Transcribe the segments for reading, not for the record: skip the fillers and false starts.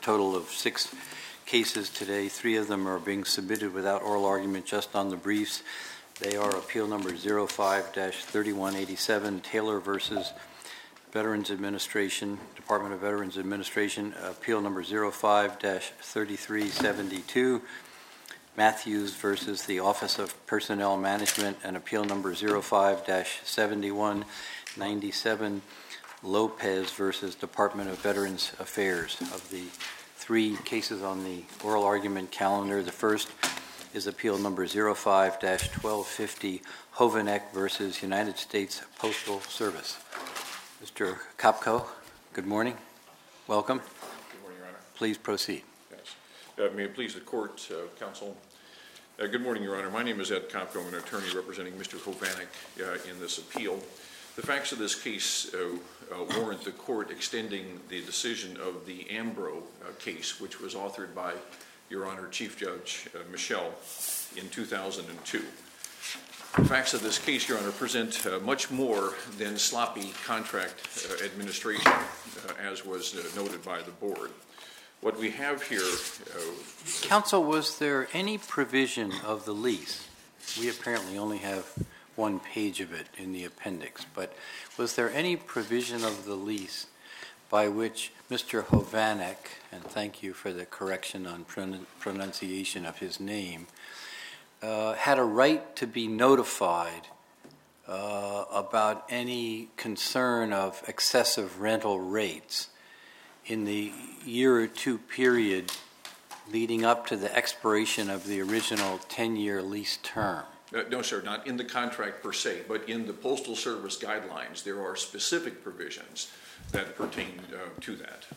total of 6 cases today. 3 of them are being submitted without oral argument, just on the briefs. They are appeal number 05-3187, Taylor versus Veterans Administration, Department of Veterans Administration, appeal number 05-3372, Matthews versus the Office of Personnel Management, and appeal number 05-7197, Lopez versus Department of Veterans Affairs. Of the 3 cases on the oral argument calendar, the first is appeal number 05-1250, Hovanec versus United States Postal Service. Mr. Kopko, good morning. Welcome. Good morning, Your Honor. Please proceed. Yes. May it please the court, counsel. Good morning, Your Honor. My name is Ed Kopko. I'm an attorney representing Mr. Hovanec in this appeal. The facts of this case warrant the court extending the decision of the Ambro case, which was authored by Your Honor Chief Judge Michel in 2002. The facts of this case, Your Honor, present much more than sloppy contract administration, as was noted by the board. What we have here... Counsel, was there any provision of the lease? We apparently only have 1 page of it in the appendix, but was there any provision of the lease by which Mr. Hovanec, and thank you for the correction on pronunciation of his name, had a right to be notified about any concern of excessive rental rates in the year or 2 period leading up to the expiration of the original 10-year lease term? No, sir, not in the contract per se, but in the Postal Service guidelines, there are specific provisions that pertain to that.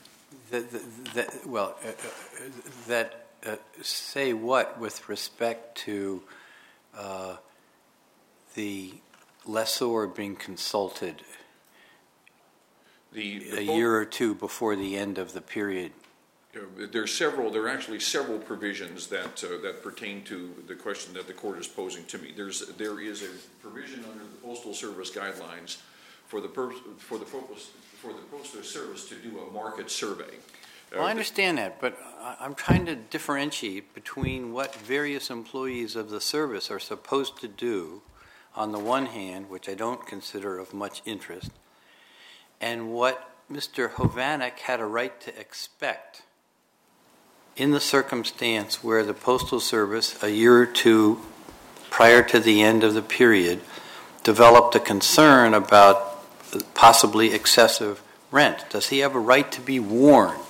Say what with respect to the lessor being consulted a year or 2 before the end of the period? There are actually several provisions that pertain to the question that the court is posing to me. There is a provision under the Postal Service guidelines for the Postal Service to do a market survey. Well, I understand that, but I'm trying to differentiate between what various employees of the service are supposed to do on the one hand, which I don't consider of much interest, and what Mr. Hovanec had a right to expect in the circumstance where the Postal Service, a year or 2 prior to the end of the period, developed a concern about possibly excessive rent. Does he have a right to be warned?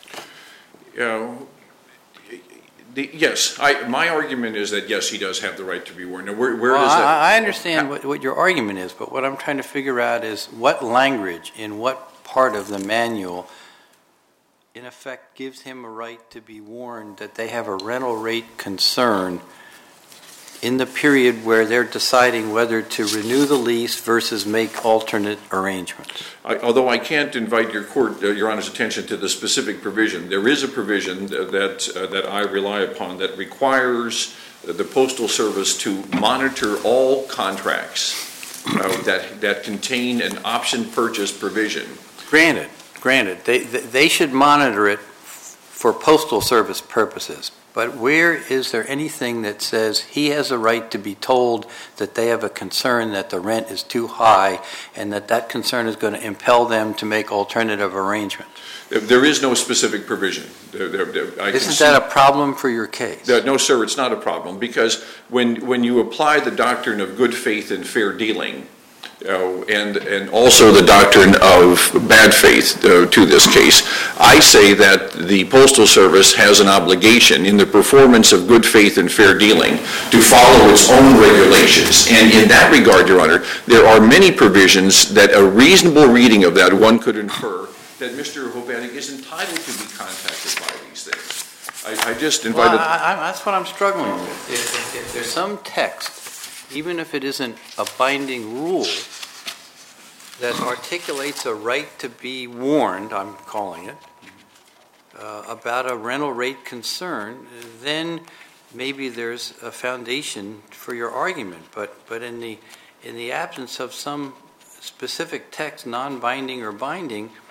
Yes. My argument is that, yes, he does have the right to be warned. Now, where well, does that... I understand what your argument is, but what I'm trying to figure out is what language in what part of the manual in effect gives him a right to be warned that they have a rental rate concern in the period where they're deciding whether to renew the lease versus make alternate arrangements. Although I can't invite Your Honor's attention to the specific provision, there is a provision that I rely upon that requires the Postal Service to monitor all contracts that contain an option purchase provision. Granted, they should monitor it for Postal Service purposes. But where is there anything that says he has a right to be told that they have a concern that the rent is too high and that concern is going to impel them to make alternative arrangements? There is no specific provision. Isn't that a problem for your case? No, sir, it's not a problem, because when you apply the doctrine of good faith and fair dealing, and also the doctrine of bad faith to this case, I say that the Postal Service has an obligation in the performance of good faith and fair dealing to follow its own regulations. And in that regard, Your Honor, there are many provisions that a reasonable reading of that one could infer that Mr. Hovanec is entitled to be contacted by these things. I just invited... Well, that's what I'm struggling with. If there's some text, even if it isn't a binding rule, that articulates a right to be warned, I'm calling it, about a rental rate concern, then maybe there's a foundation for your argument. But in the absence of some specific text, non-binding or binding,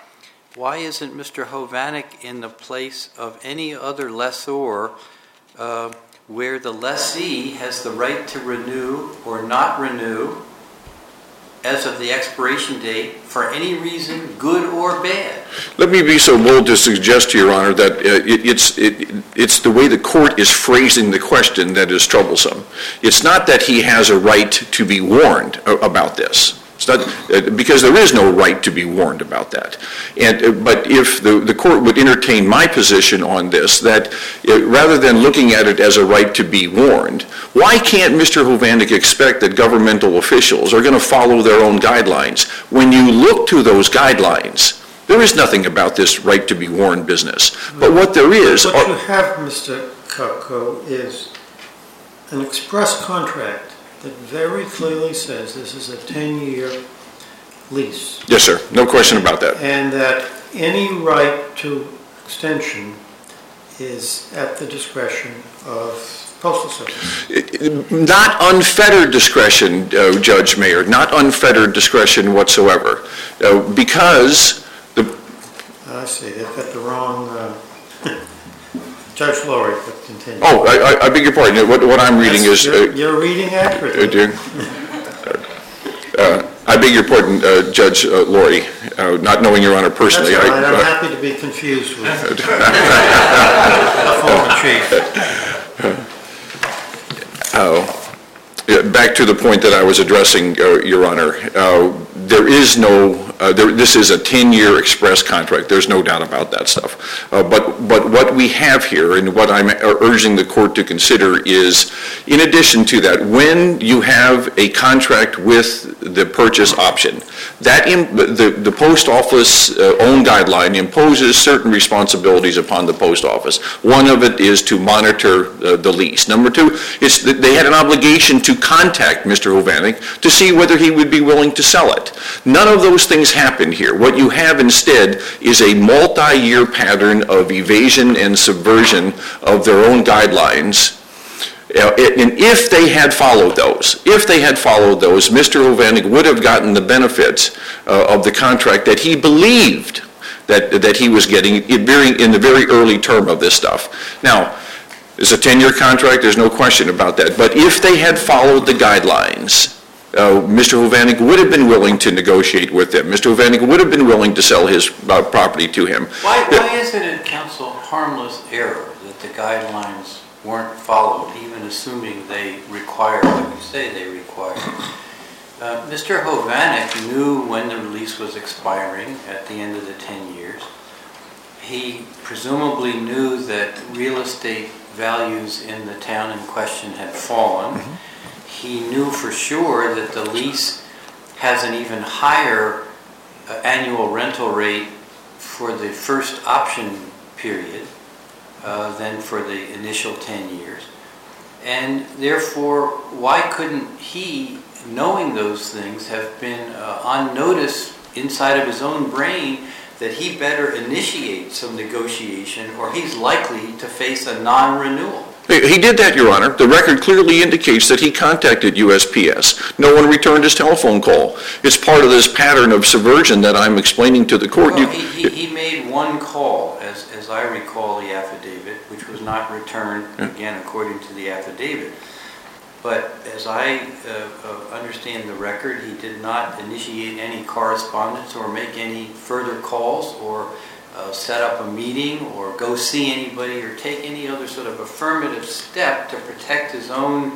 why isn't Mr. Hovanec in the place of any other lessor where the lessee has the right to renew or not renew as of the expiration date for any reason, good or bad? Let me be so bold to suggest to Your Honor that it's the way the court is phrasing the question that is troublesome. It's not that he has a right to be warned about this. It's not, because there is no right to be warned about that. But if the court would entertain my position on this, that rather than looking at it as a right to be warned, why can't Mr. Hovanec expect that governmental officials are going to follow their own guidelines? When you look to those guidelines, there is nothing about this right to be warned business. But what there is... What you have, Mr. Kopko, is an express contract that very clearly says this is a 10-year lease. Yes, sir. No question about that. And that any right to extension is at the discretion of Postal Service. Not unfettered discretion, Judge Mayer, not unfettered discretion whatsoever. Because the... I see. They've got the wrong... Judge Laurie, but continue. Oh, I beg your pardon. What I'm reading is... You're reading accurately. I beg your pardon, Judge Laurie, not knowing Your Honor personally. That's all right. I'm happy to be confused with the former chief. Back to the point that I was addressing, Your Honor. There is no... this is a 10-year express contract. There's no doubt about that stuff. But what we have here, and what I'm urging the court to consider is, in addition to that, when you have a contract with the purchase option, that the post office own guideline imposes certain responsibilities upon the post office. One of it is to monitor the lease. Number two, they had an obligation to contact Mr. Hovanec to see whether he would be willing to sell it. None of those things happened here. What you have instead is a multi-year pattern of evasion and subversion of their own guidelines. And if they had followed those, Mr. Hovanec would have gotten the benefits of the contract that he believed that he was getting in the very early term of this stuff. Now, it's a 10-year contract, there's no question about that. But if they had followed the guidelines, Mr. Hovanec would have been willing to negotiate with them. Mr. Hovanec would have been willing to sell his property to him. Why isn't it, counsel, harmless error that the guidelines weren't followed, even assuming they require what you say they require? Mr. Hovanec knew when the lease was expiring at the end of the 10 years. He presumably knew that real estate values in the town in question had fallen. Mm-hmm. He knew for sure that the lease has an even higher annual rental rate for the first option period than for the initial 10 years. And therefore, why couldn't he, knowing those things, have been on notice inside of his own brain that he better initiate some negotiation or he's likely to face a non-renewal? He did that, Your Honor. The record clearly indicates that he contacted USPS. No one returned his telephone call. It's part of this pattern of subversion that I'm explaining to the court. Well, he made one call, as I recall the affidavit, which was not returned, again, according to the affidavit. But as I understand the record, he did not initiate any correspondence or make any further calls or set up a meeting or go see anybody or take any other sort of affirmative step to protect his own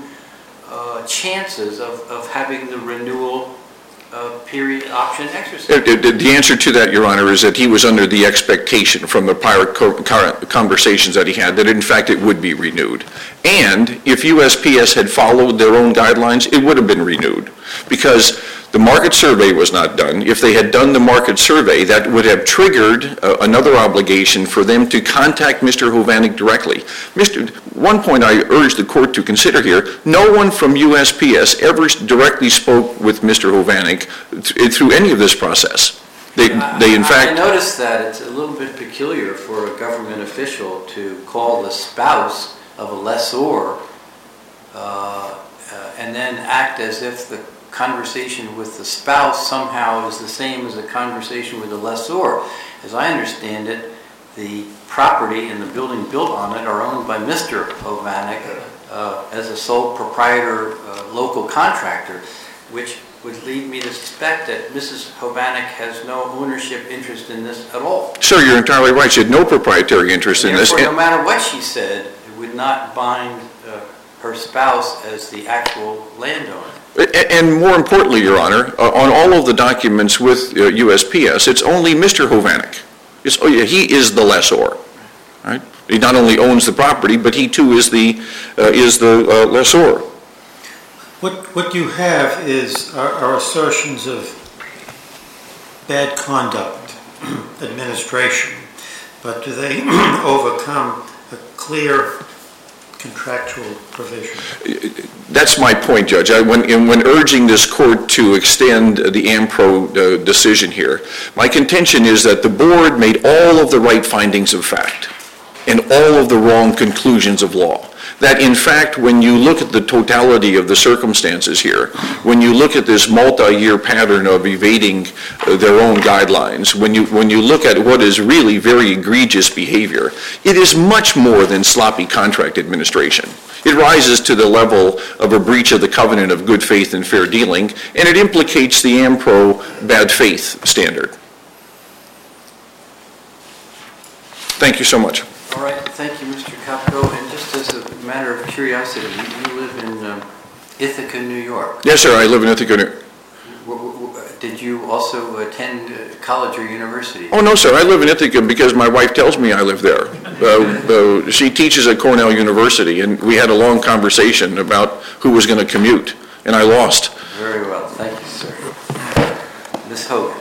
chances of having the renewal period option exercised. The answer to that, Your Honor, is that he was under the expectation from the prior conversations that he had that in fact it would be renewed. And if USPS had followed their own guidelines, it would have been renewed because the market survey was not done. If they had done the market survey, that would have triggered another obligation for them to contact Mr. Hovanec directly. One point I urge the court to consider here, no one from USPS ever directly spoke with Mr. Hovanec through any of this process. They in fact... I noticed that it's a little bit peculiar for a government official to call the spouse of a lessor and then act as if the conversation with the spouse somehow is the same as a conversation with the lessor. As I understand it, the property and the building built on it are owned by Mr. Hovanec as a sole proprietor local contractor, which would lead me to suspect that Mrs. Hovanec has no ownership interest in this at all. Sir, you're entirely right. She had no proprietary interest in this. Therefore, no matter what she said, it would not bind her spouse as the actual landowner. And more importantly, Your Honor, on all of the documents with USPS, it's only Mr. Hovanec. He is the lessor, right? He not only owns the property, but he too is the lessor. What you have are assertions of bad conduct, administration, but do they overcome a clear contractual provision? That's my point, Judge. When urging this court to extend the AMPRO decision here, my contention is that the board made all of the right findings of fact and all of the wrong conclusions of law. That in fact, when you look at the totality of the circumstances here, when you look at this multi-year pattern of evading their own guidelines, when you look at what is really very egregious behavior, it is much more than sloppy contract administration. It rises to the level of a breach of the covenant of good faith and fair dealing, and it implicates the AMPRO bad faith standard. Thank you so much. All right, thank you, Mr. Kopko. And just as a matter of curiosity, you live in Ithaca, New York. Yes, sir, I live in Ithaca, New York. Did you also attend college or university? Oh, no, sir, I live in Ithaca because my wife tells me I live there. She teaches at Cornell University, and we had a long conversation about who was going to commute, and I lost. Very well, thank you, sir. Ms. Hogan.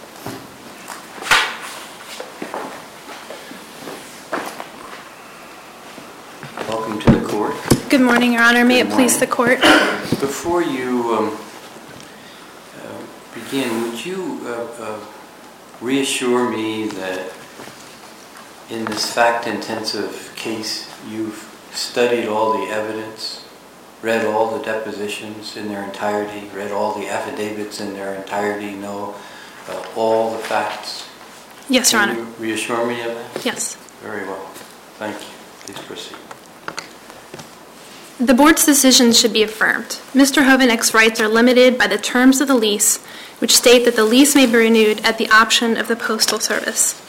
Welcome to the court. Good morning, Your Honor. May it please the court? Before you begin, would you reassure me that in this fact-intensive case, you've studied all the evidence, read all the depositions in their entirety, read all the affidavits in their entirety, know all the facts? Yes, Your Honor. Can you reassure me of that? Yes. Very well. Thank you. Please proceed. The board's decision should be affirmed. Mr. Hovanec's rights are limited by the terms of the lease, which state that the lease may be renewed at the option of the Postal Service.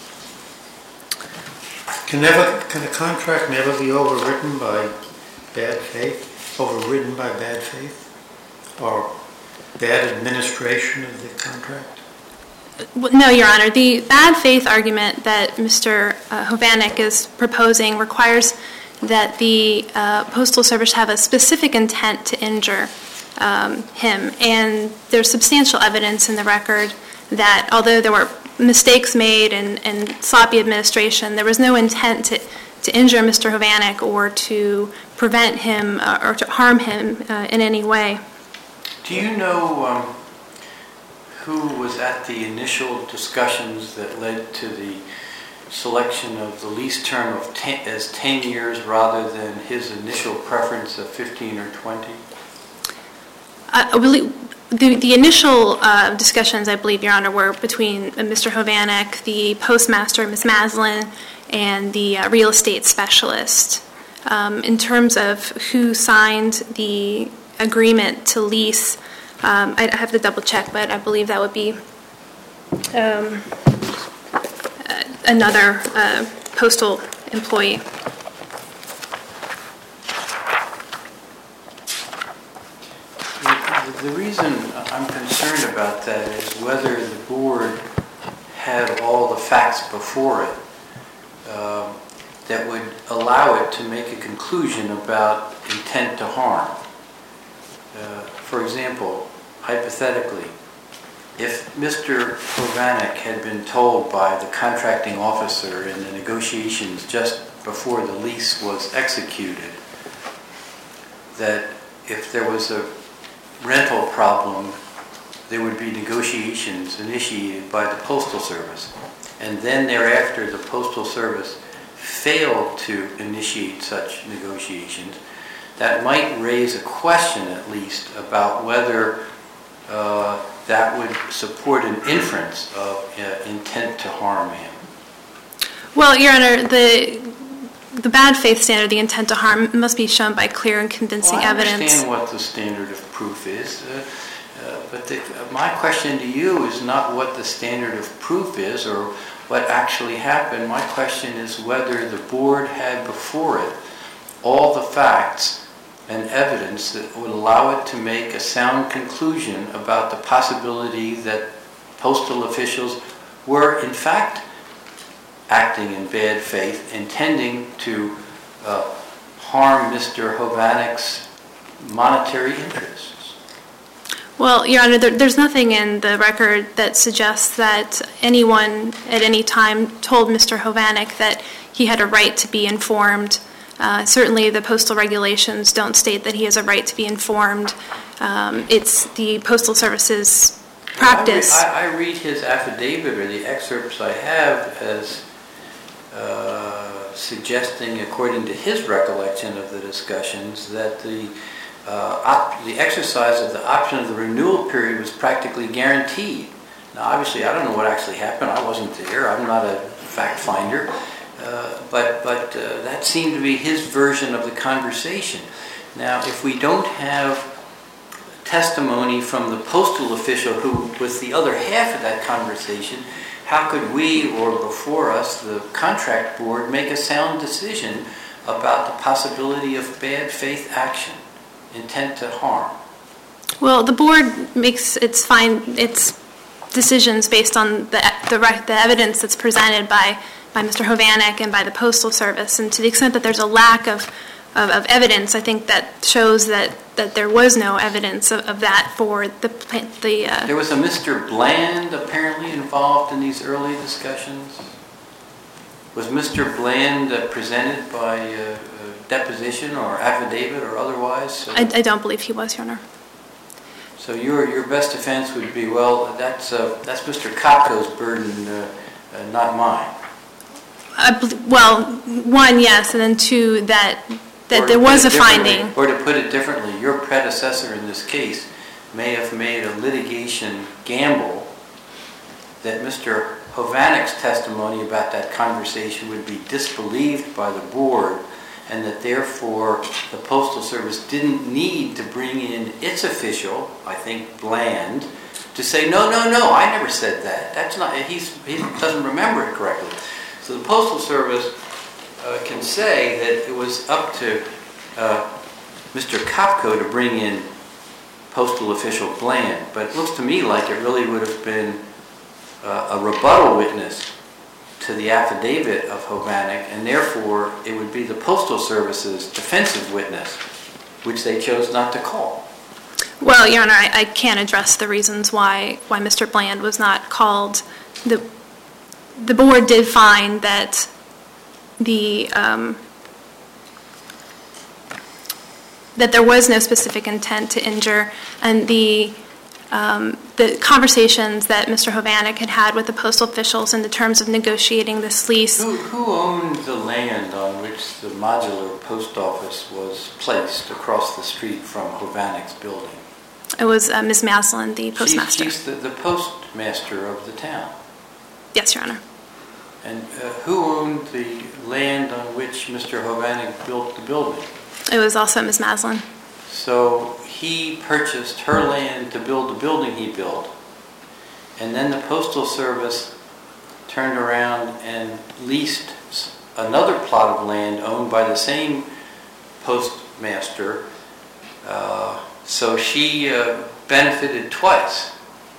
Can a contract never be overwritten by bad faith? Overridden by bad faith? Or bad administration of the contract? No, Your Honor. The bad faith argument that Mr. Hovanec is proposing requires that the Postal Service have a specific intent to injure him. And there's substantial evidence in the record that although there were mistakes made and sloppy administration, there was no intent to injure Mr. Hovanec or to prevent him or to harm him in any way. Do you know who was at the initial discussions that led to the selection of the lease term of 10 years rather than his initial preference of 15 or 20? I believe the initial discussions, I believe, Your Honor, were between Mr. Hovanec, the postmaster, Ms. Maslin, and the real estate specialist. In terms of who signed the agreement to lease, I'd have to double check, but I believe that would be another postal employee. The reason I'm concerned about that is whether the board had all the facts before it that would allow it to make a conclusion about intent to harm. For example, hypothetically, if Mr. Hovanec had been told by the contracting officer in the negotiations just before the lease was executed that if there was a rental problem, there would be negotiations initiated by the Postal Service. And then thereafter, the Postal Service failed to initiate such negotiations. That might raise a question, at least, about whether that would support an inference of intent to harm him? Well, Your Honor, the bad faith standard, the intent to harm, must be shown by clear and convincing evidence. I understand what the standard of proof is, but my question to you is not what the standard of proof is or what actually happened. My question is whether the board had before it all the facts and evidence that would allow it to make a sound conclusion about the possibility that postal officials were in fact acting in bad faith, intending to harm Mr. Hovanek's monetary interests. Well, Your Honor, there's nothing in the record that suggests that anyone at any time told Mr. Hovanek that he had a right to be informed. Certainly the postal regulations don't state that he has a right to be informed. It's the Postal Service's practice. I read his affidavit or the excerpts I have as suggesting, according to his recollection of the discussions, that the exercise of the option of the renewal period was practically guaranteed. Now, obviously, I don't know what actually happened. I wasn't there. I'm not a fact finder. But that seemed to be his version of the conversation. Now, if we don't have testimony from the postal official who was the other half of that conversation, how could we, or before us, the contract board, make a sound decision about the possibility of bad faith action, intent to harm? Well, the board makes its decisions based on the evidence that's presented by Mr. Hovanek and by the Postal Service, and to the extent that there's a lack of evidence, I think that shows that there was no evidence of that for the There was a Mr. Bland apparently involved in these early discussions. Was Mr. Bland presented by deposition or affidavit or otherwise? I don't believe he was, Your Honor. So your best defense would be, well, that's Mr. Kopko's burden, not mine. Well, one, yes, and then two, that there was a finding. Or to put it differently, your predecessor in this case may have made a litigation gamble that Mr. Hovanek's testimony about that conversation would be disbelieved by the board, and that therefore the Postal Service didn't need to bring in its official, I think Bland, to say, no, I never said that. That's not, he doesn't remember it correctly. So the Postal Service can say that it was up to Mr. Kopko to bring in postal official Bland, but it looks to me like it really would have been a rebuttal witness to the affidavit of Hovanek, and therefore it would be the Postal Service's defensive witness, which they chose not to call. Well, Your Honor, I can't address the reasons why Mr. Bland was not called. The board did find that that there was no specific intent to injure, and the conversations that Mr. Hovanek had with the postal officials in the terms of negotiating this lease. Who owned the land on which the modular post office was placed across the street from Hovanek's building? It was Ms. Maslin, the postmaster. She's the postmaster of the town. Yes, Your Honor. And who owned the land on which Mr. Hovanek built the building? It was also Ms. Maslin. So he purchased her land to build the building he built, and then the Postal Service turned around and leased another plot of land owned by the same postmaster, so she benefited twice.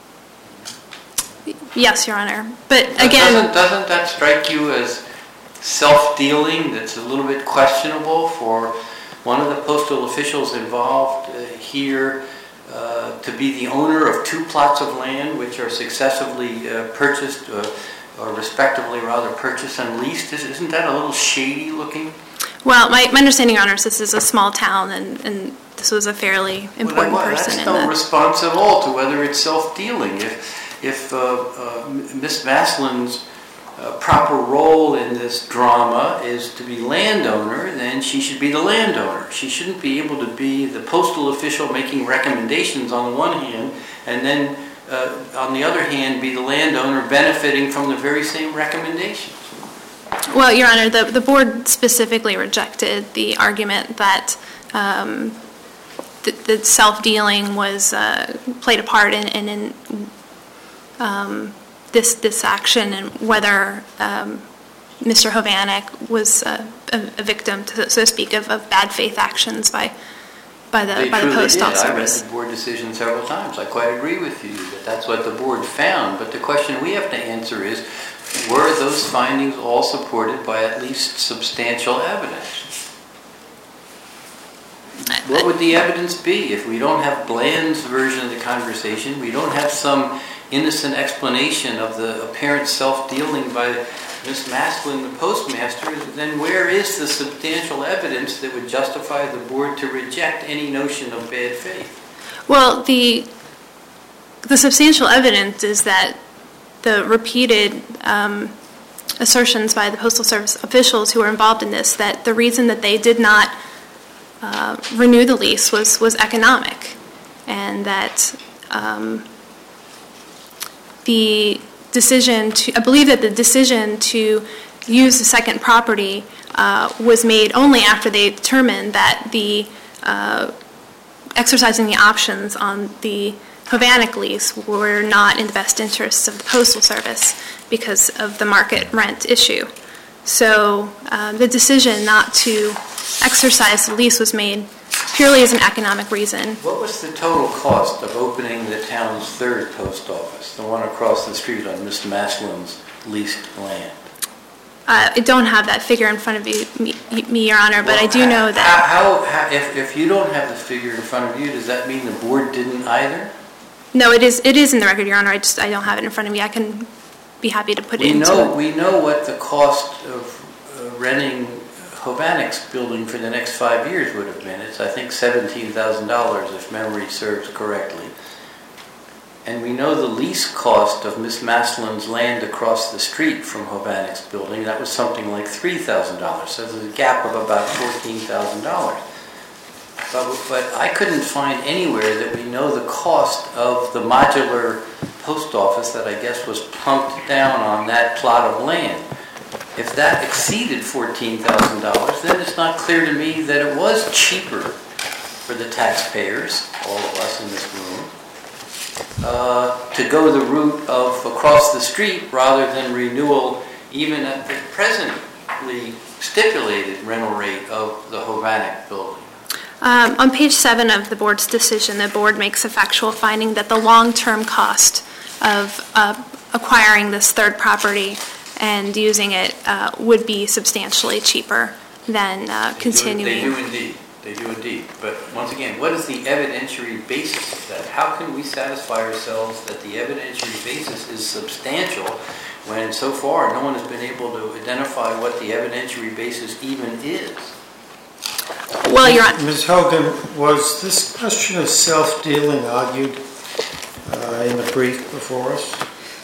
Yes, Your Honor. But again, doesn't that strike you as self-dealing that's a little bit questionable for one of the postal officials involved here to be the owner of two plots of land which are successively purchased, or respectively rather purchased and leased? Isn't that a little shady looking? Well, my understanding, Your Honor, is this is a small town, and this was a fairly important person. That's no response at all to whether it's self-dealing. If Ms. Maslin's proper role in this drama is to be landowner, then she should be the landowner. She shouldn't be able to be the postal official making recommendations on the one hand, and then on the other hand be the landowner benefiting from the very same recommendations. Well, Your Honor, the board specifically rejected the argument that the self-dealing was played a part in this action, and whether Mr. Hovanec was a victim, so to speak, of bad faith actions by the Postal Service. I read the board decision several times. I quite agree with you that that's what the board found. But the question we have to answer is, were those findings all supported by at least substantial evidence? What would the evidence be if we don't have Bland's version of the conversation, we don't have some innocent explanation of the apparent self-dealing by Ms. Maslin, the postmaster, then where is the substantial evidence that would justify the board to reject any notion of bad faith? Well, the substantial evidence is that the repeated assertions by the Postal Service officials who were involved in this, that the reason that they did not renew the lease was economic, and that the decision to, I believe that the decision to use the second property was made only after they determined that the exercising the options on the Hovanec lease were not in the best interests of the Postal Service because of the market rent issue. So the decision not to exercise the lease was made purely as an economic reason. What was the total cost of opening the town's third post office, the one across the street on Ms. Maslin's leased land? I don't have that figure in front of me, Your Honor, but I do know that. If you don't have the figure in front of you, does that mean the board didn't either? No, it is in the record, Your Honor. I don't have it in front of me. I can be happy to put it into it. We know what the cost of renting Hovanec's building for the next 5 years would have been. It's, I think, $17,000 if memory serves correctly. And we know the lease cost of Miss Maslin's land across the street from Hovanec's building. That was something like $3,000. So there's a gap of about $14,000. But I couldn't find anywhere that we know the cost of the modular post office that I guess was plunked down on that plot of land. If that exceeded $14,000, then it's not clear to me that it was cheaper for the taxpayers, all of us in this room, to go the route of across the street rather than renewal even at the presently stipulated rental rate of the Hovanec building. On page 7 of the board's decision, the board makes a factual finding that the long-term cost of acquiring this third property and using it would be substantially cheaper than continuing. They do indeed. But once again, what is the evidentiary basis of that? How can we satisfy ourselves that the evidentiary basis is substantial when so far no one has been able to identify what the evidentiary basis even is? Well, Your Honor. Ms. Hogan, was this question of self-dealing argued in the brief before us?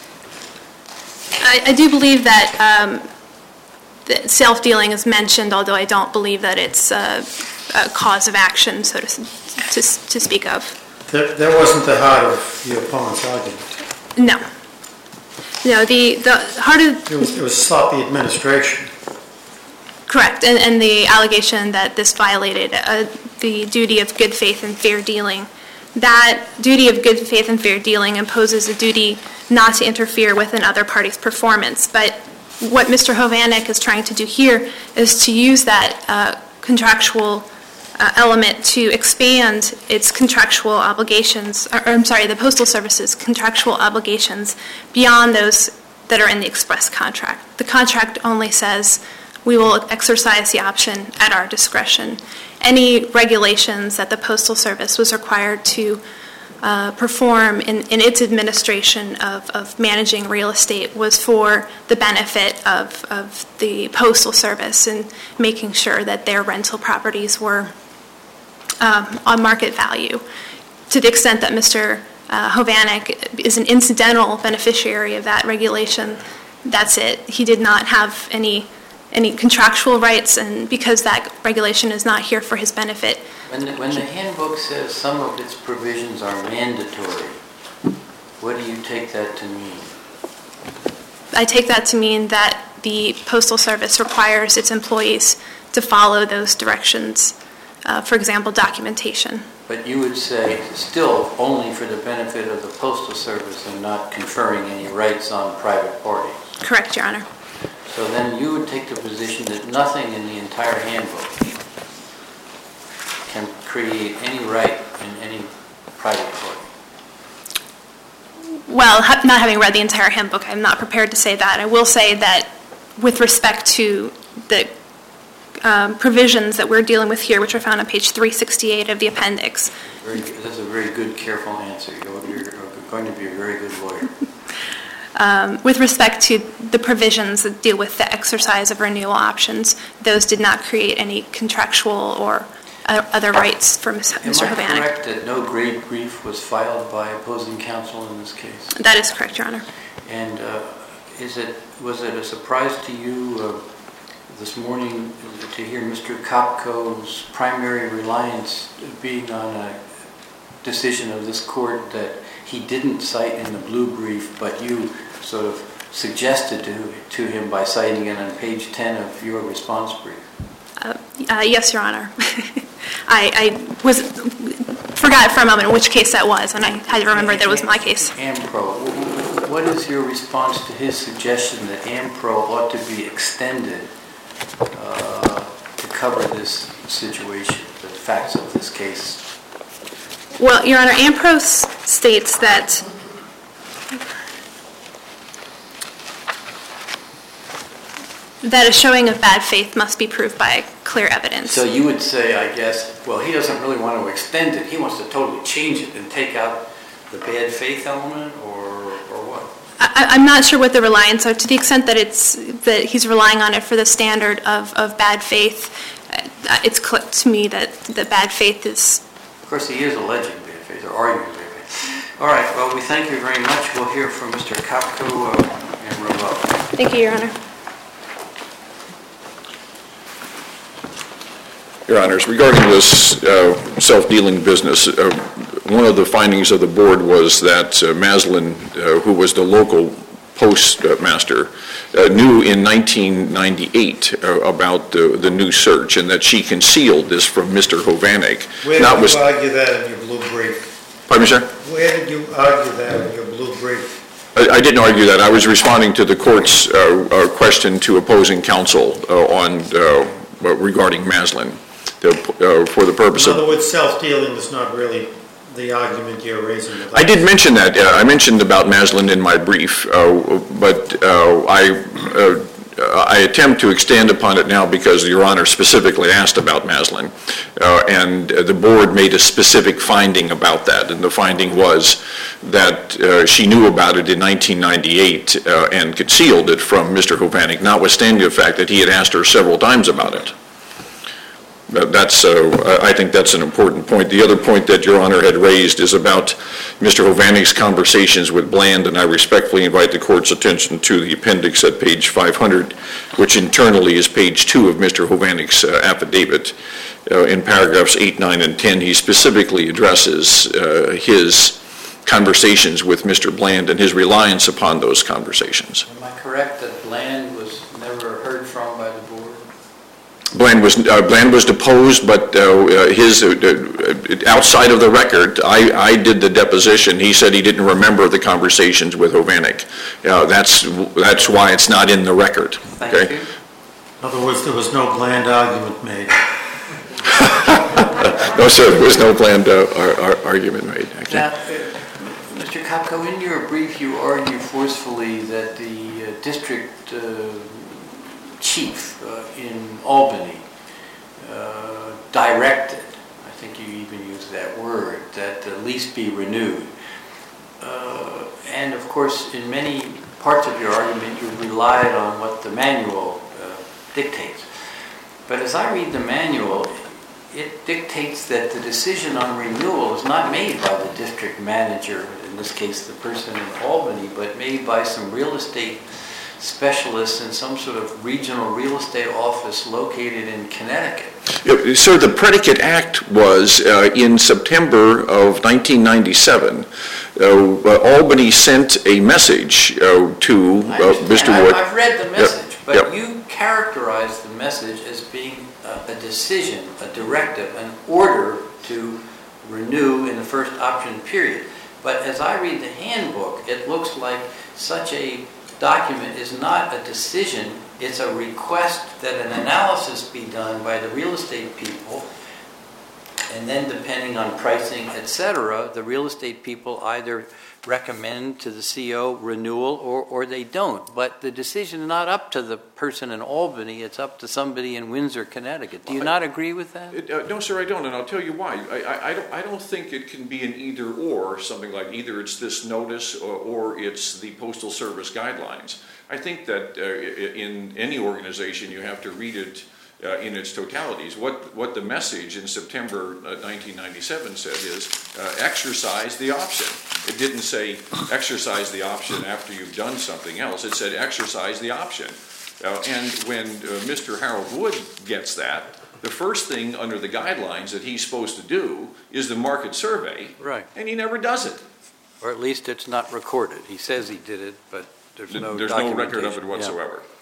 I do believe that self-dealing is mentioned, although I don't believe that it's a cause of action, so to speak of. That wasn't the heart of your opponent's argument? No. No, the heart of... It was sloppy administration. Correct, and the allegation that this violated the duty of good faith and fair dealing. That duty of good faith and fair dealing imposes a duty not to interfere with another party's performance. But what Mr. Hovanec is trying to do here is to use that contractual element to expand its contractual obligations, the Postal Service's contractual obligations beyond those that are in the express contract. The contract only says we will exercise the option at our discretion. Any regulations that the Postal Service was required to perform in its administration of managing real estate was for the benefit of the Postal Service and making sure that their rental properties were on market value. To the extent that Mr. Hovanec is an incidental beneficiary of that regulation, That's it. He did not have any contractual rights, and because that regulation is not here for his benefit. When the handbook says some of its provisions are mandatory, what do you take that to mean? I take that to mean that the Postal Service requires its employees to follow those directions, for example, documentation. But you would say still only for the benefit of the Postal Service and not conferring any rights on private parties. Correct, Your Honor. So then you would take the position that nothing in the entire handbook can create any right in any private party. Well, not having read the entire handbook, I'm not prepared to say that. I will say that with respect to the provisions that we're dealing with here, which are found on page 368 of the appendix. That's a very good, careful answer. You're going to be a very good lawyer. With respect to the provisions that deal with the exercise of renewal options, those did not create any contractual or other rights for Mr. Hovanec. Am I correct that no grave brief was filed by opposing counsel in this case? That is correct, Your Honor. And was it a surprise to you this morning to hear Mr. Kopko's primary reliance being on a decision of this court that he didn't cite in the blue brief, but you sort of suggested to him by citing it on page 10 of your response brief? Yes, Your Honor. I forgot for a moment which case that was, and I had to remember that it was my case. AMPRO. What is your response to his suggestion that AMPRO ought to be extended to cover this situation, the facts of this case? Well, Your Honor, AMPRO states that a showing of bad faith must be proved by clear evidence. So you would say, I guess, well, he doesn't really want to extend it. He wants to totally change it and take out the bad faith element, or what? I'm not sure what the reliance are. To the extent that he's relying on it for the standard of bad faith, it's clear to me that bad faith is... Of course, he is alleging bad faith, or arguing bad faith. All right, well, we thank you very much. We'll hear from Mr. Kopko and rebuttal. Thank you, Your Honor. Your Honors, regarding this self-dealing business, one of the findings of the board was that Maslin, who was the local postmaster, knew in 1998 about the new search, and that she concealed this from Mr. Hovanec. Where did you argue that in your blue brief? Pardon me, sir? Where did you argue that in your blue brief? I didn't argue that. I was responding to the court's question to opposing counsel regarding Maslin. For the purpose of... In other words, self-dealing is not really the argument you're raising. I did mention that. I mentioned about Maslin in my brief, but I attempt to extend upon it now because Your Honor specifically asked about Maslin, and the board made a specific finding about that, and the finding was that she knew about it in 1998 and concealed it from Mr. Hovanec, notwithstanding the fact that he had asked her several times about it. I think that's an important point. The other point that Your Honor had raised is about Mr. Hovanec's conversations with Bland, and I respectfully invite the court's attention to the appendix at page 500, which internally is page 2 of Mr. Hovanec's affidavit. In paragraphs 8, 9, and 10, he specifically addresses his conversations with Mr. Bland and his reliance upon those conversations. Am I correct that Bland was never heard from by the board? Bland was deposed, but outside of the record, I did the deposition. He said he didn't remember the conversations with Hovanec. That's why it's not in the record. Thank you. In other words, there was no Bland argument made. No, sir, there was no Bland argument made. Now, Mr. Kopko, in your brief, you argue forcefully that the district chief in Albany directed, I think you even used that word, that the lease be renewed. And of course, in many parts of your argument, you relied on what the manual dictates. But as I read the manual, it dictates that the decision on renewal is not made by the district manager, in this case the person in Albany, but made by some real estate specialists in some sort of regional real estate office located in Connecticut. Sir, the predicate act was in September of 1997. Albany sent a message to Mr. Wood. I've read the message, but Yep. you characterized the message as being a decision, a directive, an order to renew in the first option period. But as I read the handbook, it looks like such a document is not a decision, it's a request that an analysis be done by the real estate people, and then depending on pricing, etc., the real estate people either recommend to the CO renewal or they don't. But the decision is not up to the person in Albany, it's up to somebody in Windsor, Connecticut. Do you not agree with that? No, sir, I don't, and I'll tell you why. I don't think it can be an either or, something like either it's this notice or it's the Postal Service guidelines. I think that in any organization you have to read it in its totalities. What the message in September 1997 said is exercise the option. It didn't say exercise the option after you've done something else. It said exercise the option. And when Mr. Harold Wood gets that, the first thing under the guidelines that he's supposed to do is the market survey. Right. And he never does it. Or at least it's not recorded. He says he did it, but there's no There's no record of documentation. it whatsoever. Yeah.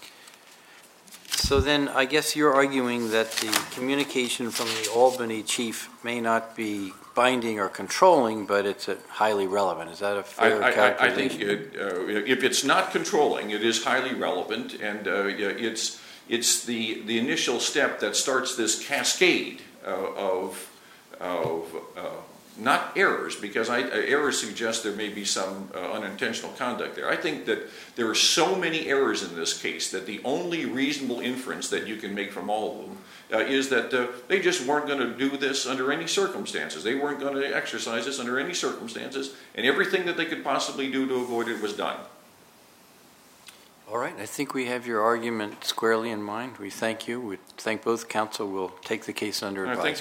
So then I guess you're arguing that the communication from the Albany chief may not be binding or controlling, but it's highly relevant. Is that a fair calculation? I think if it's not controlling, it is highly relevant, and it's the initial step that starts this cascade of not errors, because errors suggest there may be some unintentional conduct there. I think that there are so many errors in this case that the only reasonable inference that you can make from all of them is that they just weren't going to do this under any circumstances. They weren't going to exercise this under any circumstances, and everything that they could possibly do to avoid it was done. All right, I think we have your argument squarely in mind. We thank you. We thank both counsel. We'll take the case under advisement.